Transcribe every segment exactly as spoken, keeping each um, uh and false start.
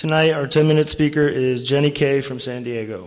Tonight, our ten-minute speaker is Jenny Kay from San Diego.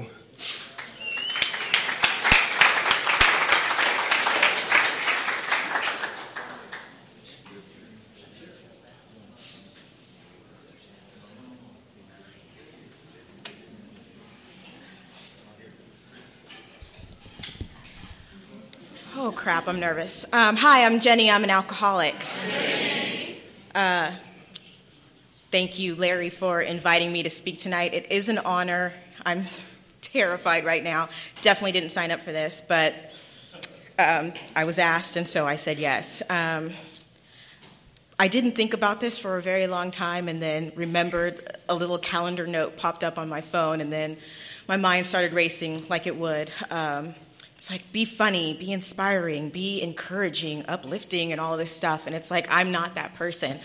Oh, crap, I'm nervous. Um, hi, I'm Jenny. I'm an alcoholic. Uh, thank you, Larry, for inviting me to speak tonight. It is an honor. I'm terrified right now. Definitely didn't sign up for this, but um, I was asked, and so I said yes. Um, I didn't think about this for a very long time, and then remembered a little calendar note popped up on my phone, and then my mind started racing like it would. Um, It's like, be funny, be inspiring, be encouraging, uplifting, and all of this stuff. And it's like, I'm not that person.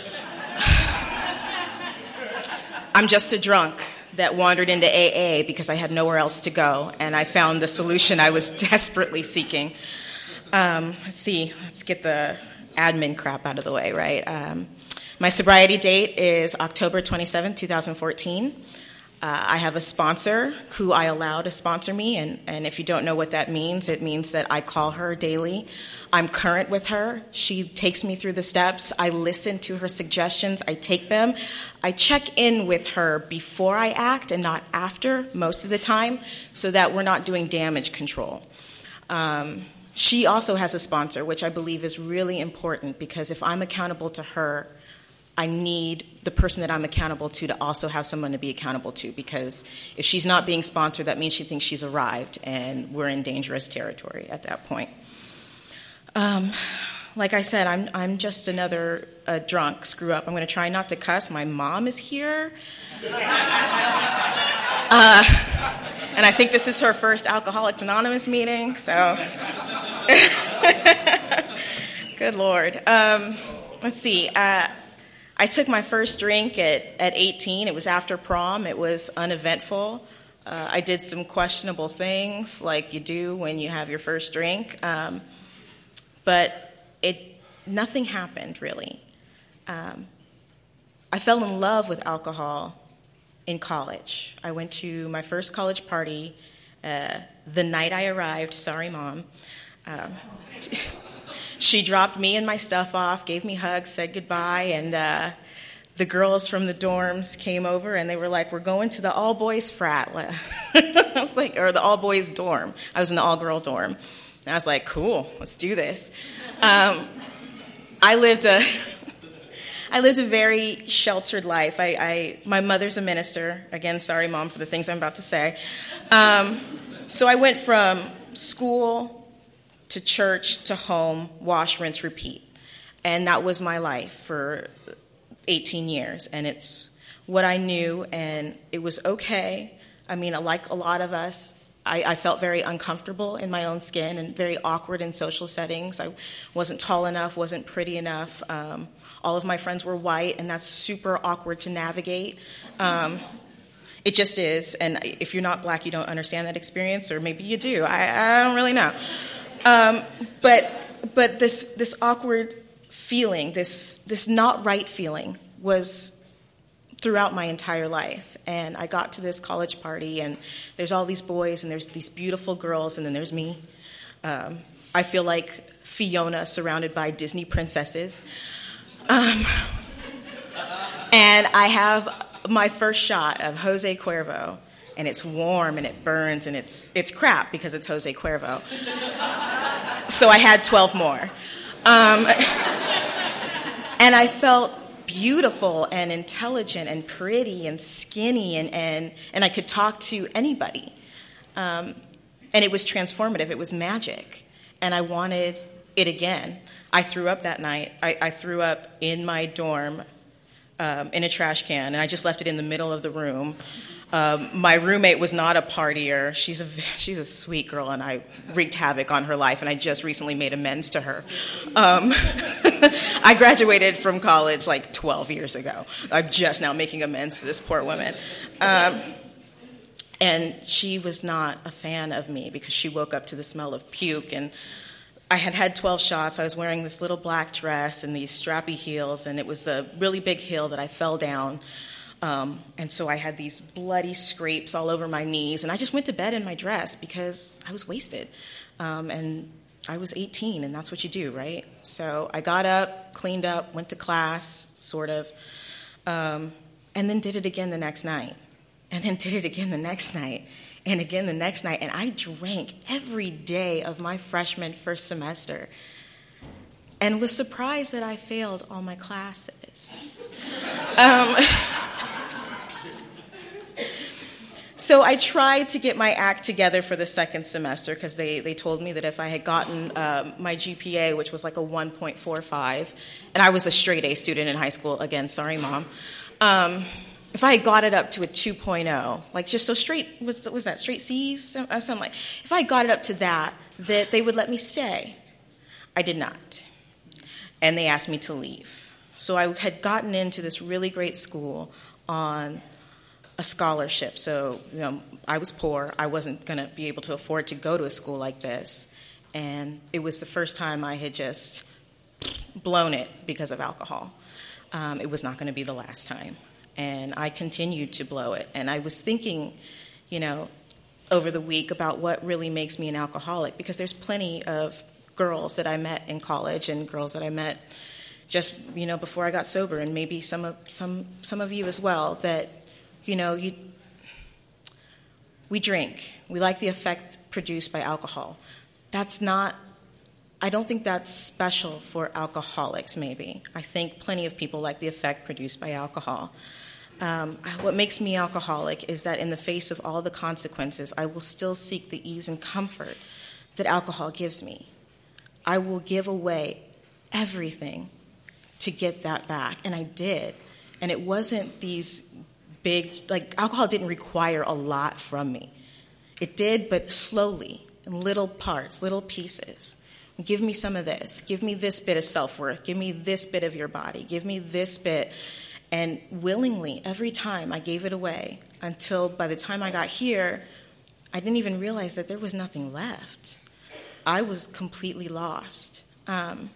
I'm just a drunk that wandered into A A because I had nowhere else to go. And I found the solution I was desperately seeking. Um, let's see, let's get the admin crap out of the way, right? Um, my sobriety date is October twenty-seventh, twenty fourteen. Uh, I have a sponsor who I allow to sponsor me, and, and if you don't know what that means, it means that I call her daily. I'm current with her. She takes me through the steps. I listen to her suggestions. I take them. I check in with her before I act and not after most of the time so that we're not doing damage control. Um, she also has a sponsor, which I believe is really important because if I'm accountable to her, I need the person that I'm accountable to to also have someone to be accountable to, because if she's not being sponsored, that means she thinks she's arrived, and we're in dangerous territory at that point. Um, like I said, I'm I'm just another uh, drunk screw up. I'm going to try not to cuss. My mom is here, uh, and I think this is her first Alcoholics Anonymous meeting. So, good Lord. Um, let's see. Uh, I took my first drink at, at eighteen. It was after prom. It was uneventful. Uh, I did some questionable things like you do when you have your first drink. Um, but it nothing happened, really. Um, I fell in love with alcohol in college. I went to my first college party uh, the night I arrived. Sorry, Mom. Um, She dropped me and my stuff off, gave me hugs, said goodbye, and uh, the girls from the dorms came over, and they were like, we're going to the all-boys frat. I was like, or the all-boys dorm. I was in the all-girl dorm. And I was like, cool, let's do this. Um, I lived a... I lived a very sheltered life. I, I my mother's a minister. Again, sorry, Mom, for the things I'm about to say. Um, so I went from school to church, to home, wash, rinse, repeat. And that was my life for eighteen years. And it's what I knew, and it was okay. I mean, like a lot of us, I, I felt very uncomfortable in my own skin and very awkward in social settings. I wasn't tall enough, wasn't pretty enough. Um, all of my friends were white, and that's super awkward to navigate. Um, it just is. And if you're not black, you don't understand that experience, or maybe you do. I, I don't really know. Um, but but this this awkward feeling, this this not right feeling, was throughout my entire life. And I got to this college party, and there's all these boys, and there's these beautiful girls, and then there's me. Um, I feel like Fiona surrounded by Disney princesses. Um, and I have my first shot of Jose Cuervo. And it's warm, and it burns, and it's it's crap because it's Jose Cuervo. So I had twelve more. Um, and I felt beautiful and intelligent and pretty and skinny, and, and, and I could talk to anybody. Um, and it was transformative. It was magic. And I wanted it again. I threw up that night. I, I threw up in my dorm um, in a trash can, and I just left it in the middle of the room. Um, my roommate was not a partier. She's a she's a sweet girl, and I wreaked havoc on her life, and I just recently made amends to her. Um, I graduated from college like twelve years ago. I'm just now making amends to this poor woman. Um, and she was not a fan of me because she woke up to the smell of puke, and I had had twelve shots. I was wearing this little black dress and these strappy heels, and it was a really big hill that I fell down. Um, and so I had these bloody scrapes all over my knees, and I just went to bed in my dress because I was wasted. Um, and I was eighteen, and that's what you do, right? So I got up, cleaned up, went to class, sort of, um, and then did it again the next night, and then did it again the next night, and again the next night. And I drank every day of my freshman first semester and was surprised that I failed all my classes. Um, so I tried to get my act together for the second semester because they, they told me that if I had gotten um, my G P A, which was like a one point four five, and I was a straight A student in high school, again, sorry, Mom, um, if I had got it up to a two point oh, like just so straight, was, was that straight C's? Something like, if I got it up to that, that they would let me stay. I did not. And they asked me to leave. So I had gotten into this really great school on a scholarship. So, you know, I was poor. I wasn't going to be able to afford to go to a school like this. And it was the first time I had just blown it because of alcohol. Um, it was not going to be the last time. And I continued to blow it. And I was thinking, you know, over the week about what really makes me an alcoholic, because there's plenty of girls that I met in college and girls that I met just, you know, before I got sober, and maybe some of some some of you as well, that, you know, you we drink. We like the effect produced by alcohol. That's not, I don't think that's special for alcoholics, maybe. I think plenty of people like the effect produced by alcohol. Um, what makes me alcoholic is that in the face of all the consequences, I will still seek the ease and comfort that alcohol gives me. I will give away everything to get that back. And I did. And it wasn't these big, like, alcohol didn't require a lot from me. It did, but slowly, in little parts, little pieces. Give me some of this. Give me this bit of self-worth. Give me this bit of your body. Give me this bit. And willingly, every time I gave it away, until by the time I got here, I didn't even realize that there was nothing left. I was completely lost. Um,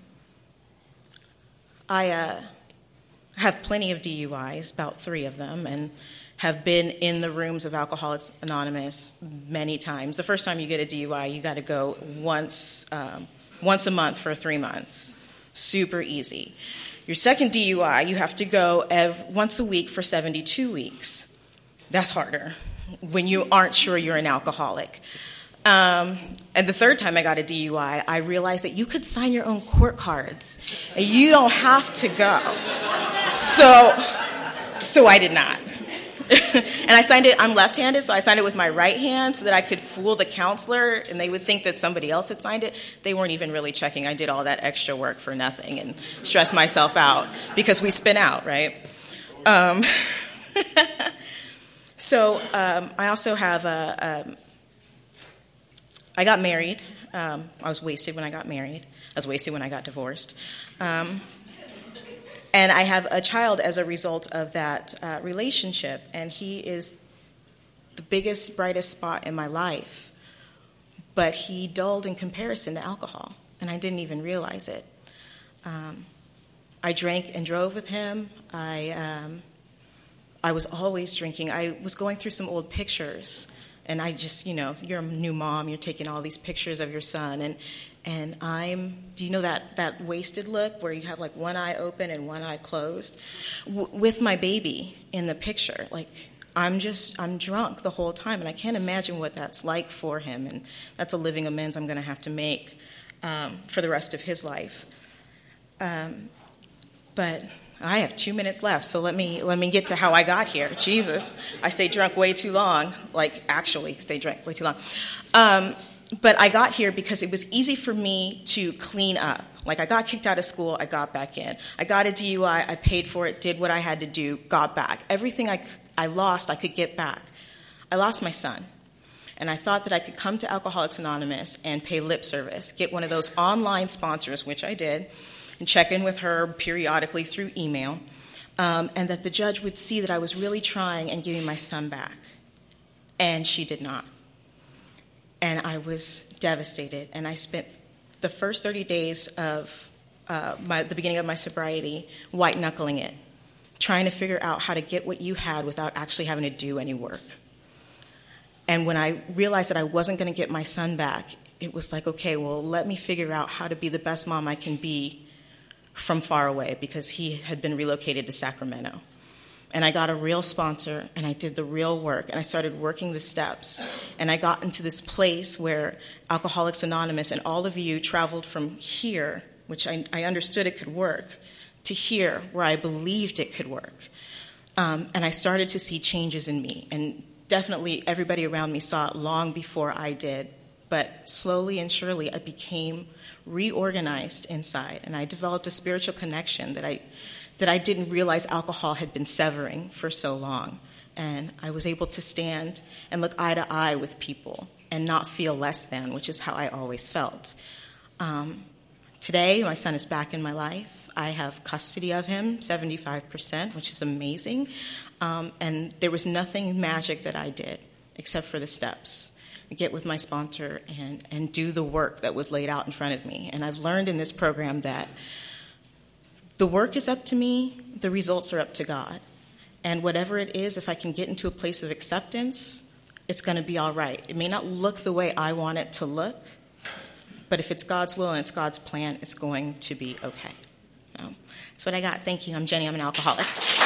I uh, have plenty of D U Is, about three of them, and have been in the rooms of Alcoholics Anonymous many times. The first time you get a D U I, you got to go once, um, once a month for three months. Super easy. Your second D U I, you have to go ev- once a week for seventy-two weeks. That's harder when you aren't sure you're an alcoholic. Um, and the third time I got a D U I, I realized that you could sign your own court cards. And you don't have to go. So, so I did not. And I signed it, I'm left-handed, so I signed it with my right hand so that I could fool the counselor, and they would think that somebody else had signed it. They weren't even really checking. I did all that extra work for nothing and stressed myself out because we spin out, right? Um, so um, I also have a... Um, I got married. Um, I was wasted when I got married. I was wasted when I got divorced. Um, and I have a child as a result of that uh, relationship, and he is the biggest, brightest spot in my life. But he dulled in comparison to alcohol, and I didn't even realize it. Um, I drank and drove with him. I um, I was always drinking. I was going through some old pictures. And I just, you know, you're a new mom, you're taking all these pictures of your son, and and I'm, do you know that, that wasted look where you have like one eye open and one eye closed? W- with my baby in the picture, like I'm just, I'm drunk the whole time, and I can't imagine what that's like for him, and that's a living amends I'm going to have to make um, for the rest of his life. Um, but... I have two minutes left, so let me let me get to how I got here. Jesus, I stayed drunk way too long. Like, actually, stayed drunk way too long. Um, but I got here because it was easy for me to clean up. Like, I got kicked out of school, I got back in. I got a D U I, I paid for it, did what I had to do, got back. Everything I, I lost, I could get back. I lost my son. And I thought that I could come to Alcoholics Anonymous and pay lip service, get one of those online sponsors, which I did, and check in with her periodically through email, um, and that the judge would see that I was really trying and giving my son back. And she did not. And I was devastated. And I spent the first thirty days of uh, my, the beginning of my sobriety white-knuckling it, trying to figure out how to get what you had without actually having to do any work. And when I realized that I wasn't going to get my son back, it was like, okay, well, let me figure out how to be the best mom I can be from far away, because he had been relocated to Sacramento. And I got a real sponsor, and I did the real work, and I started working the steps. And I got into this place where Alcoholics Anonymous and all of you traveled from here, which I, I understood it could work, to here, where I believed it could work. Um, and I started to see changes in me. And definitely everybody around me saw it long before I did. But slowly and surely, I became reorganized inside. And I developed a spiritual connection that I that I didn't realize alcohol had been severing for so long. And I was able to stand and look eye to eye with people and not feel less than, which is how I always felt. Um, today, my son is back in my life. I have custody of him, seventy-five percent, which is amazing. Um, and there was nothing magic that I did except for the steps. Get with my sponsor and, and do the work that was laid out in front of me. And I've learned in this program that the work is up to me, the results are up to God. And whatever it is, if I can get into a place of acceptance, it's going to be all right. It may not look the way I want it to look, but if it's God's will and it's God's plan, it's going to be okay. So, that's what I got. Thank you. I'm Jenny. I'm an alcoholic.